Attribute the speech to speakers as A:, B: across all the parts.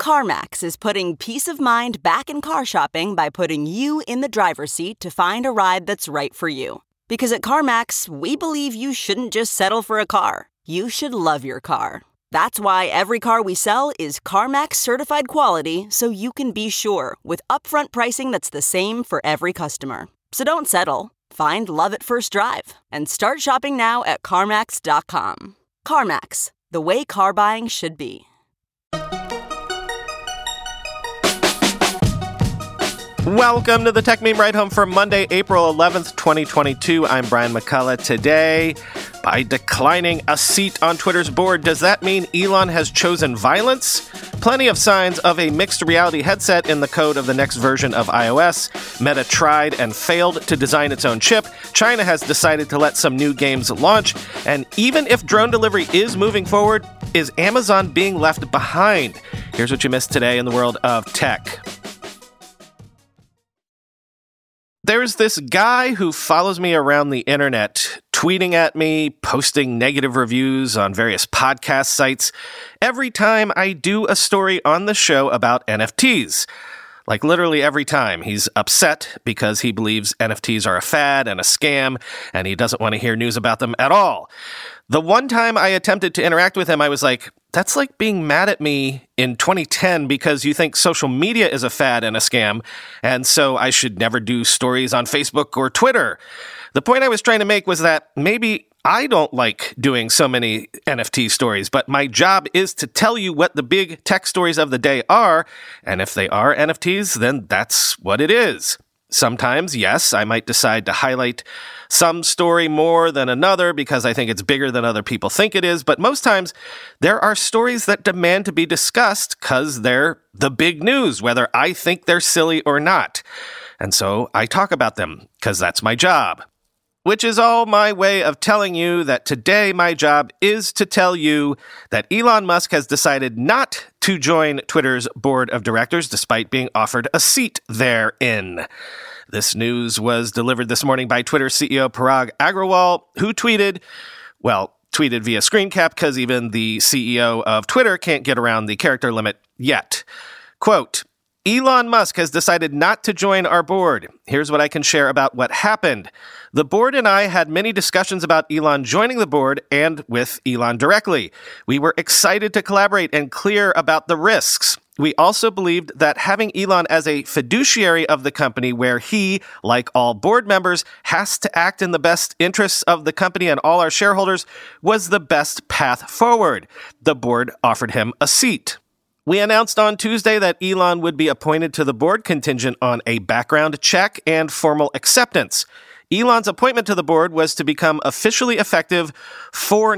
A: CarMax is putting peace of mind back in car shopping by putting you in the driver's seat to find a ride that's right for you. Because at CarMax, we believe you shouldn't just settle for a car. You should love your car. That's why every car we sell is CarMax certified quality, so you can be sure with upfront pricing that's the same for every customer. So don't settle. Find love at first drive and start shopping now at CarMax.com. CarMax, the way car buying should be.
B: Welcome to the Tech Meme Ride Home for Monday, April 11th, 2022. I'm Brian McCullough. Today, by declining a seat on Twitter's board, does that mean Elon has chosen violence? Plenty of signs of a mixed reality headset in the code of the next version of iOS. Meta tried and failed to design its own chip. China has decided to let some new games launch. And even if drone delivery is moving forward, is Amazon being left behind? Here's what you missed today in the world of tech. There's this guy who follows me around the internet, tweeting at me, posting negative reviews on various podcast sites every time I do a story on the show about NFTs. Like literally every time. He's upset because he believes NFTs are a fad and a scam, and he doesn't want to hear news about them at all. The one time I attempted to interact with him, I was like, that's like being mad at me in 2010 because you think social media is a fad and a scam, and so I should never do stories on Facebook or Twitter. The point I was trying to make was that maybe I don't like doing so many NFT stories, but my job is to tell you what the big tech stories of the day are, and if they are NFTs, then that's what it is. Sometimes, yes, I might decide to highlight some story more than another because I think it's bigger than other people think it is, but most times there are stories that demand to be discussed because they're the big news, whether I think they're silly or not. And so I talk about them because that's my job. Which is all my way of telling you that today my job is to tell you that Elon Musk has decided not to join Twitter's board of directors despite being offered a seat therein. This news was delivered this morning by Twitter CEO Parag Agrawal, who tweeted via screen cap because even the CEO of Twitter can't get around the character limit yet. Quote, Elon Musk has decided not to join our board. Here's what I can share about what happened. The board and I had many discussions about Elon joining the board and with Elon directly. We were excited to collaborate and clear about the risks. We also believed that having Elon as a fiduciary of the company where he, like all board members, has to act in the best interests of the company and all our shareholders was the best path forward. The board offered him a seat. We announced on Tuesday that Elon would be appointed to the board contingent on a background check and formal acceptance. Elon's appointment to the board was to become officially effective April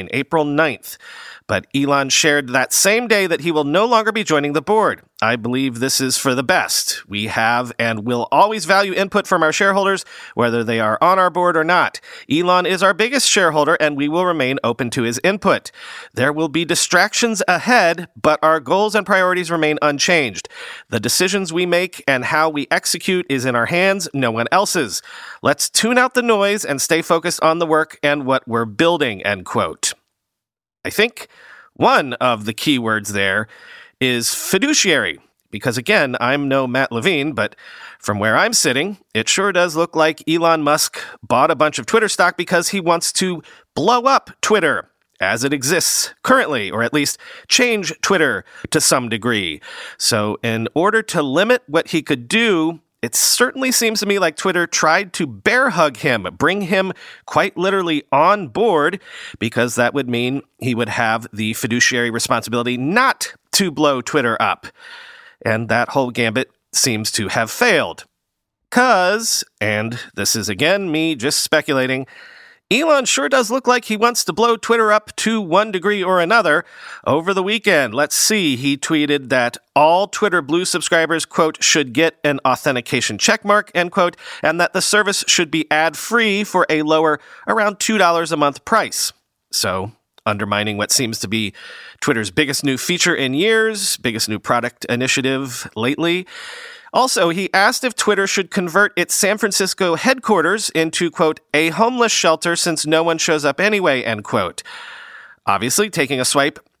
B: 9th. But Elon shared that same day that he will no longer be joining the board. I believe this is for the best. We have and will always value input from our shareholders, whether they are on our board or not. Elon is our biggest shareholder, and we will remain open to his input. There will be distractions ahead, but our goals and priorities remain unchanged. The decisions we make and how we execute is in our hands, no one else's. Let's tune out the noise and stay focused on the work and what we're building, end quote. I think one of the key words there is fiduciary, because again, I'm no Matt Levine, but from where I'm sitting, it sure does look like Elon Musk bought a bunch of Twitter stock because he wants to blow up Twitter as it exists currently, or at least change Twitter to some degree. So in order to limit what he could do, it certainly seems to me like Twitter tried to bear hug him, bring him quite literally on board, because that would mean he would have the fiduciary responsibility not to blow Twitter up. And that whole gambit seems to have failed. Because, and this is again me just speculating, Elon sure does look like he wants to blow Twitter up to one degree or another. Over the weekend, let's see, he tweeted that all Twitter Blue subscribers, quote, should get an authentication checkmark, end quote, and that the service should be ad-free for a lower, around $2 a month price. So, undermining what seems to be Twitter's biggest new feature in years, biggest new product initiative lately. Also, he asked if Twitter should convert its San Francisco headquarters into, quote, a homeless shelter since no one shows up anyway, end quote. Obviously, taking a swipe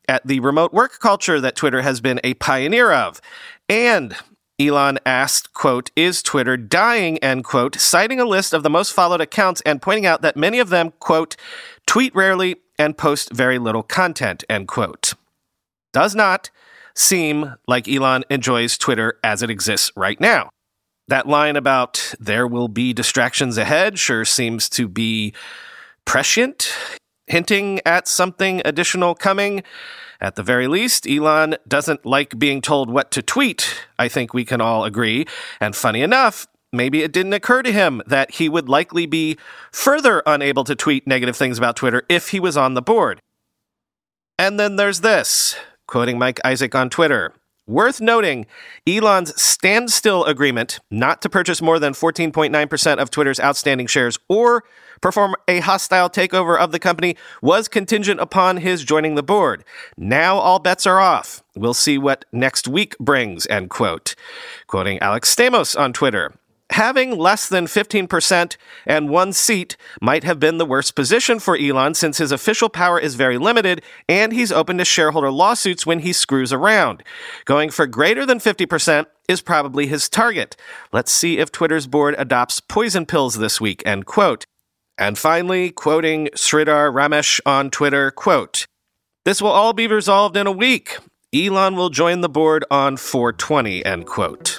B: at the remote work culture that Twitter has been a pioneer of. And Elon asked, quote, "Is Twitter dying?" end quote, citing a list of the most followed accounts and pointing out that many of them, quote, "tweet rarely and post very little content," end quote. Does not seem like Elon enjoys Twitter as it exists right now. That line about there will be distractions ahead sure seems to be prescient, hinting at something additional coming. At the very least, Elon doesn't like being told what to tweet, I think we can all agree. And funny enough, maybe it didn't occur to him that he would likely be further unable to tweet negative things about Twitter if he was on the board. And then there's this, quoting Mike Isaac on Twitter. Worth noting, Elon's standstill agreement not to purchase more than 14.9% of Twitter's outstanding shares or perform a hostile takeover of the company was contingent upon his joining the board. Now all bets are off. We'll see what next week brings, end quote. Quoting Alex Stamos on Twitter. Having less than 15% and one seat might have been the worst position for Elon since his official power is very limited and he's open to shareholder lawsuits when he screws around. Going for greater than 50% is probably his target. Let's see if Twitter's board adopts poison pills this week, end quote. And finally, quoting Sridhar Ramesh on Twitter, quote, "This will all be resolved in a week. Elon will join the board on 4/20, end quote.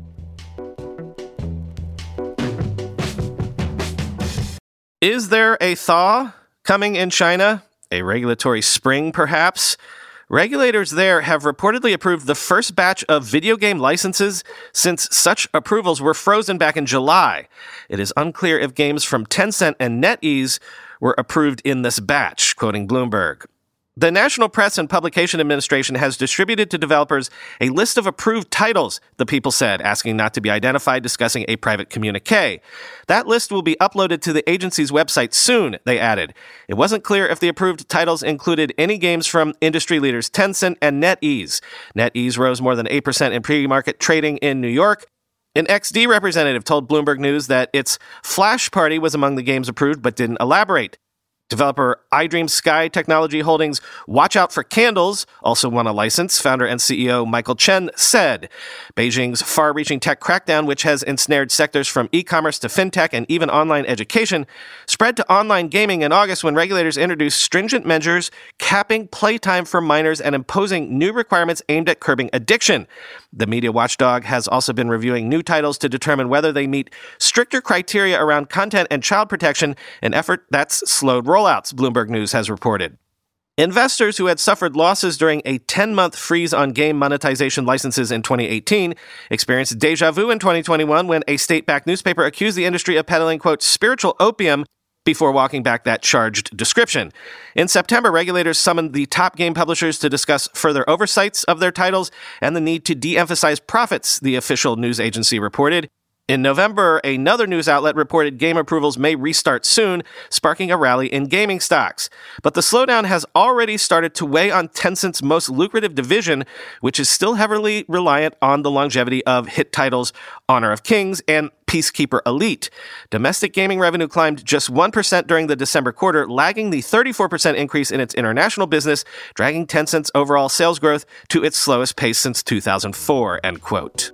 B: Is there a thaw coming in China? A regulatory spring, perhaps? Regulators there have reportedly approved the first batch of video game licenses since such approvals were frozen back in July. It is unclear if games from Tencent and NetEase were approved in this batch, quoting Bloomberg. The National Press and Publication Administration has distributed to developers a list of approved titles, the people said, asking not to be identified, discussing a private communique. That list will be uploaded to the agency's website soon, they added. It wasn't clear if the approved titles included any games from industry leaders Tencent and NetEase. NetEase rose more than 8% in pre-market trading in New York. An XD representative told Bloomberg News that its Flash Party was among the games approved but didn't elaborate. Developer iDream Sky Technology Holdings' Watch Out for Candles also won a license, founder and CEO Michael Chen said. Beijing's far-reaching tech crackdown, which has ensnared sectors from e-commerce to fintech and even online education, spread to online gaming in August when regulators introduced stringent measures capping playtime for minors and imposing new requirements aimed at curbing addiction. The media watchdog has also been reviewing new titles to determine whether they meet stricter criteria around content and child protection, an effort that's slowed rollouts, Bloomberg News has reported. Investors who had suffered losses during a 10-month freeze on game monetization licenses in 2018 experienced deja vu in 2021 when a state-backed newspaper accused the industry of peddling, quote, spiritual opium before walking back that charged description. In September, regulators summoned the top game publishers to discuss further oversights of their titles and the need to de-emphasize profits, the official news agency reported. In November, another news outlet reported game approvals may restart soon, sparking a rally in gaming stocks. But the slowdown has already started to weigh on Tencent's most lucrative division, which is still heavily reliant on the longevity of hit titles Honor of Kings and Peacekeeper Elite. Domestic gaming revenue climbed just 1% during the December quarter, lagging the 34% increase in its international business, dragging Tencent's overall sales growth to its slowest pace since 2004, end quote.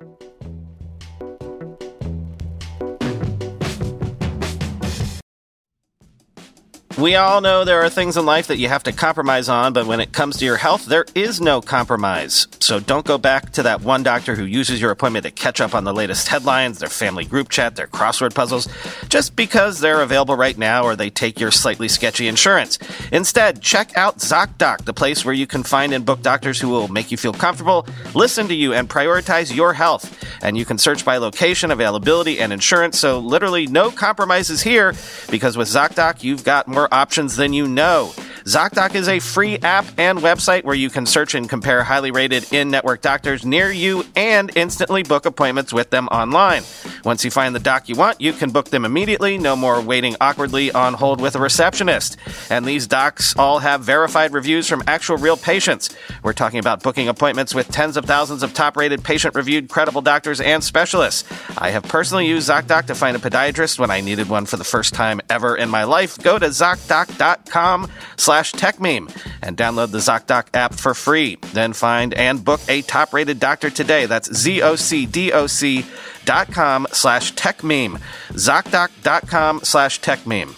B: We all know there are things in life that you have to compromise on, but when it comes to your health, there is no compromise. So don't go back to that one doctor who uses your appointment to catch up on the latest headlines, their family group chat, their crossword puzzles, just because they're available right now or they take your slightly sketchy insurance. Instead, check out ZocDoc, the place where you can find and book doctors who will make you feel comfortable, listen to you, and prioritize your health. And you can search by location, availability, and insurance, so literally no compromises here, because with ZocDoc, you've got more options than you know. ZocDoc is a free app and website where you can search and compare highly rated in-network doctors near you and instantly book appointments with them online. Once you find the doc you want, you can book them immediately, no more waiting awkwardly on hold with a receptionist. And these docs all have verified reviews from actual real patients. We're talking about booking appointments with tens of thousands of top-rated, patient-reviewed, credible doctors and specialists. I have personally used ZocDoc to find a podiatrist when I needed one for the first time ever in my life. Go to ZocDoc.com/TechMeme. and download the ZocDoc app for free. Then find and book a top-rated doctor today. That's ZocDoc.com/techmeme. ZocDoc.com/techmeme.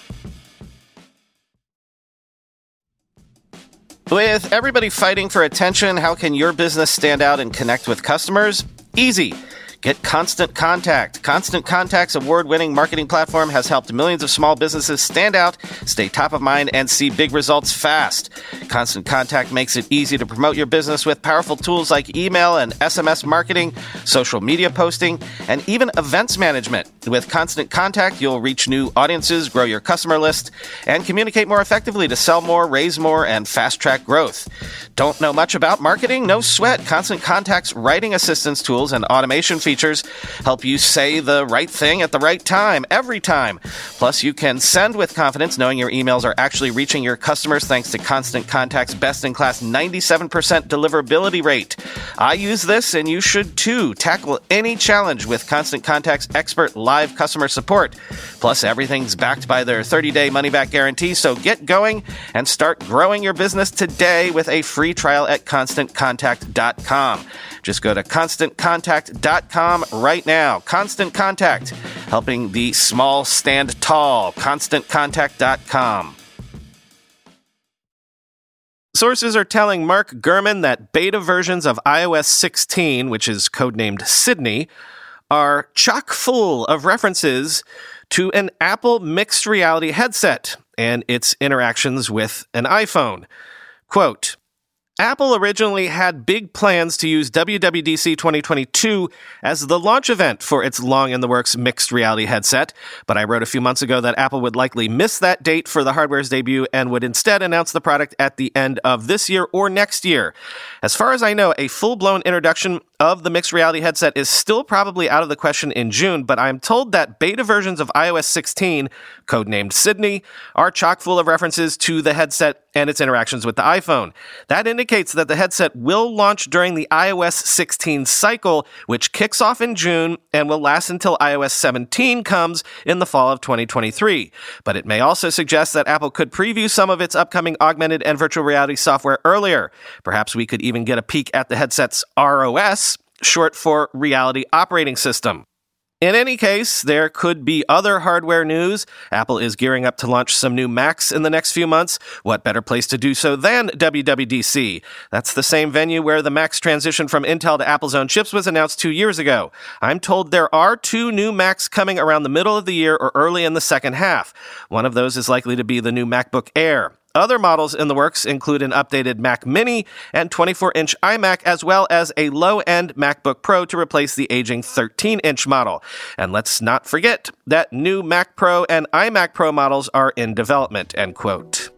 B: With everybody fighting for attention, how can your business stand out and connect with customers? Easy. Get Constant Contact. Constant Contact's award-winning marketing platform has helped millions of small businesses stand out, stay top of mind, and see big results fast. Constant Contact makes it easy to promote your business with powerful tools like email and SMS marketing, social media posting, and even events management. With Constant Contact, you'll reach new audiences, grow your customer list, and communicate more effectively to sell more, raise more, and fast-track growth. Don't know much about marketing? No sweat. Constant Contact's writing assistance tools and automation features help you say the right thing at the right time, every time. Plus, you can send with confidence knowing your emails are actually reaching your customers thanks to Constant Contact's best-in-class 97% deliverability rate. I use this, and you should too. Tackle any challenge with Constant Contact's expert live customer support. Plus, everything's backed by their 30-day money-back guarantee, so get going and start growing your business today with a free trial at ConstantContact.com. Just go to ConstantContact.com right now. Constant Contact, helping the small stand tall. ConstantContact.com. Sources are telling Mark Gurman that beta versions of iOS 16, which is codenamed Sydney, are chock full of references to an Apple mixed reality headset and its interactions with an iPhone. Quote, Apple originally had big plans to use WWDC 2022 as the launch event for its long-in-the-works mixed reality headset, but I wrote a few months ago that Apple would likely miss that date for the hardware's debut and would instead announce the product at the end of this year or next year. As far as I know, a full-blown introduction of the mixed reality headset is still probably out of the question in June, but I'm told that beta versions of iOS 16, codenamed Sydney, are chock full of references to the headset and its interactions with the iPhone. That indicates that the headset will launch during the iOS 16 cycle, which kicks off in June and will last until iOS 17 comes in the fall of 2023. But it may also suggest that Apple could preview some of its upcoming augmented and virtual reality software earlier. Perhaps we could even get a peek at the headset's ROS, short for Reality Operating System. In any case, there could be other hardware news. Apple is gearing up to launch some new Macs in the next few months. What better place to do so than WWDC? That's the same venue where the Mac's transition from Intel to Apple's own chips was announced 2 years ago. I'm told there are 2 new Macs coming around the middle of the year or early in the second half. One of those is likely to be the new MacBook Air. Other models in the works include an updated Mac Mini and 24-inch iMac, as well as a low-end MacBook Pro to replace the aging 13-inch model. And let's not forget that new Mac Pro and iMac Pro models are in development, end quote.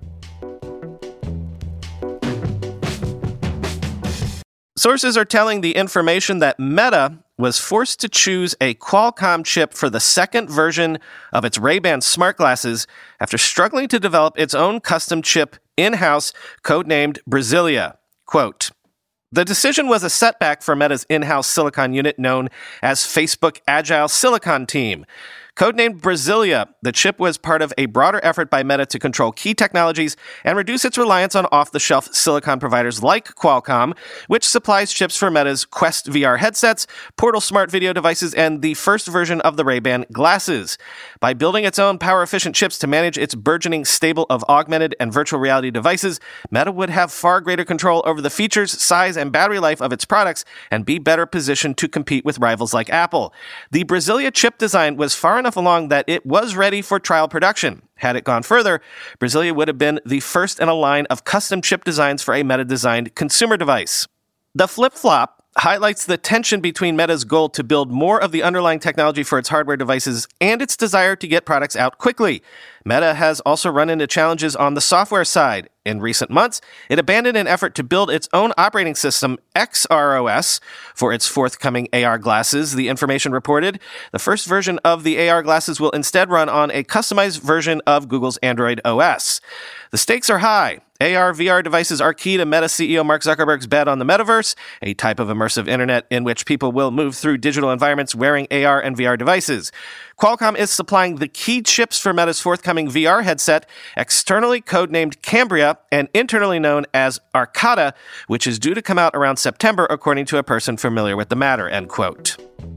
B: Sources are telling the information that Meta was forced to choose a Qualcomm chip for the second version of its Ray-Ban smart glasses after struggling to develop its own custom chip in-house, codenamed Brasilia. Quote, the decision was a setback for Meta's in-house silicon unit known as Facebook Agile Silicon Team. Codenamed Brasilia, the chip was part of a broader effort by Meta to control key technologies and reduce its reliance on off-the-shelf silicon providers like Qualcomm, which supplies chips for Meta's Quest VR headsets, Portal smart video devices, and the first version of the Ray-Ban glasses. By building its own power-efficient chips to manage its burgeoning stable of augmented and virtual reality devices, Meta would have far greater control over the features, size, and battery life of its products and be better positioned to compete with rivals like Apple. The Brasilia chip design was far enough along that it was ready for trial production. Had it gone further, Brasilia would have been the first in a line of custom chip designs for a Meta-designed consumer device. The flip-flop highlights the tension between Meta's goal to build more of the underlying technology for its hardware devices and its desire to get products out quickly. Meta has also run into challenges on the software side. In recent months, it abandoned an effort to build its own operating system, XROS, for its forthcoming AR glasses, the information reported. The first version of the AR glasses will instead run on a customized version of Google's Android OS. The stakes are high. AR/VR devices are key to Meta CEO Mark Zuckerberg's bet on the metaverse, a type of immersive internet in which people will move through digital environments wearing AR and VR devices. Qualcomm is supplying the key chips for Meta's forthcoming up-and-coming VR headset, externally codenamed Cambria and internally known as Arcata, which is due to come out around September, according to a person familiar with the matter, end quote.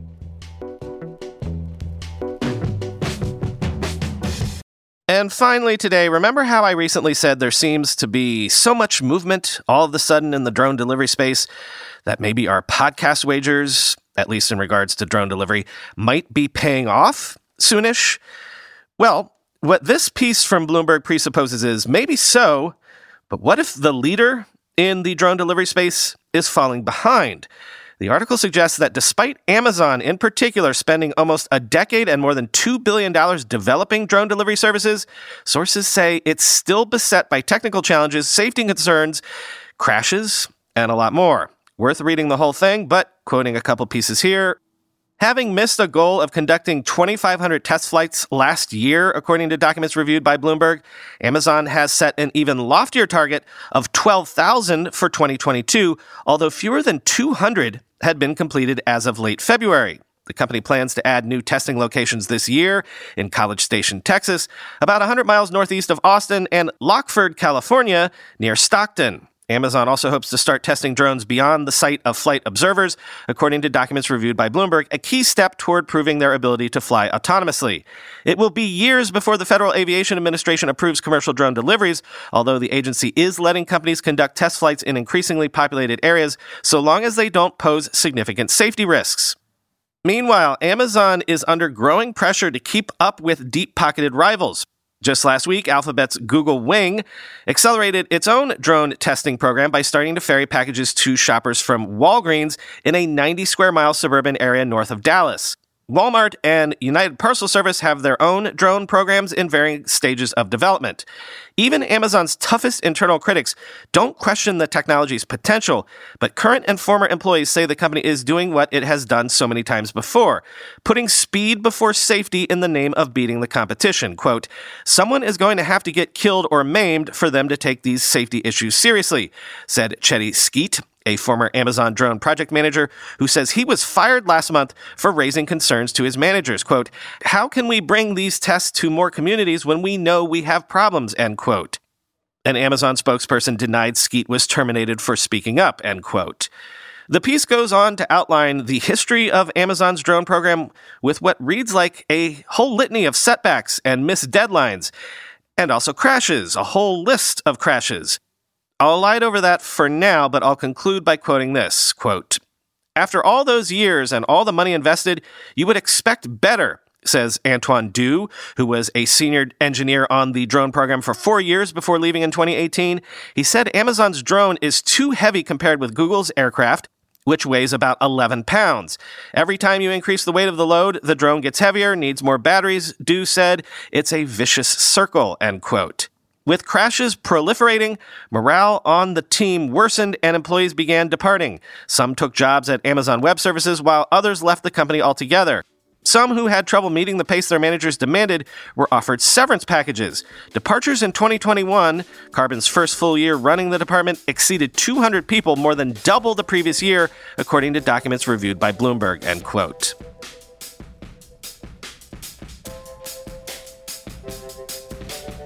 B: And finally today, remember how I recently said there seems to be so much movement all of a sudden in the drone delivery space that maybe our podcast wagers, at least in regards to drone delivery, might be paying off soonish? Well, what this piece from Bloomberg presupposes is maybe so, but what if the leader in the drone delivery space is falling behind? The article suggests that despite Amazon in particular spending almost a decade and more than $2 billion developing drone delivery services, sources say it's still beset by technical challenges, safety concerns, crashes, and a lot more. Worth reading the whole thing, but quoting a couple pieces here. Having missed a goal of conducting 2,500 test flights last year, according to documents reviewed by Bloomberg, Amazon has set an even loftier target of 12,000 for 2022, although fewer than 200 had been completed as of late February. The company plans to add new testing locations this year in College Station, Texas, about 100 miles northeast of Austin, and Lockford, California, near Stockton. Amazon also hopes to start testing drones beyond the sight of flight observers, according to documents reviewed by Bloomberg, a key step toward proving their ability to fly autonomously. It will be years before the Federal Aviation Administration approves commercial drone deliveries, although the agency is letting companies conduct test flights in increasingly populated areas, so long as they don't pose significant safety risks. Meanwhile, Amazon is under growing pressure to keep up with deep-pocketed rivals. Just last week, Alphabet's Google Wing accelerated its own drone testing program by starting to ferry packages to shoppers from Walgreens in a 90-square-mile suburban area north of Dallas. Walmart and United Parcel Service have their own drone programs in varying stages of development. Even Amazon's toughest internal critics don't question the technology's potential, but current and former employees say the company is doing what it has done so many times before, putting speed before safety in the name of beating the competition. Quote, "Someone is going to have to get killed or maimed for them to take these safety issues seriously," said Chetty Skeet, a former Amazon drone project manager who says he was fired last month for raising concerns to his managers. Quote, "How can we bring these tests to more communities when we know we have problems?" End quote. An Amazon spokesperson denied Skeet was terminated for speaking up, end quote. The piece goes on to outline the history of Amazon's drone program with what reads like a whole litany of setbacks and missed deadlines, and also crashes, a whole list of crashes. I'll light over that for now, but I'll conclude by quoting this, quote, "After all those years and all the money invested, you would expect better," says Antoine Du, who was a senior engineer on the drone program for 4 years before leaving in 2018. He said Amazon's drone is too heavy compared with Google's aircraft, which weighs about 11 pounds. Every time you increase the weight of the load, the drone gets heavier, needs more batteries. Du said, "It's a vicious circle," end quote. With crashes proliferating, morale on the team worsened and employees began departing. Some took jobs at Amazon Web Services while others left the company altogether. Some who had trouble meeting the pace their managers demanded were offered severance packages. Departures in 2021, Carbon's first full year running the department, exceeded 200 people, more than double the previous year, according to documents reviewed by Bloomberg, end quote.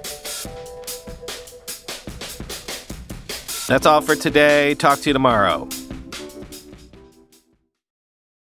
B: That's all for today. Talk to you tomorrow.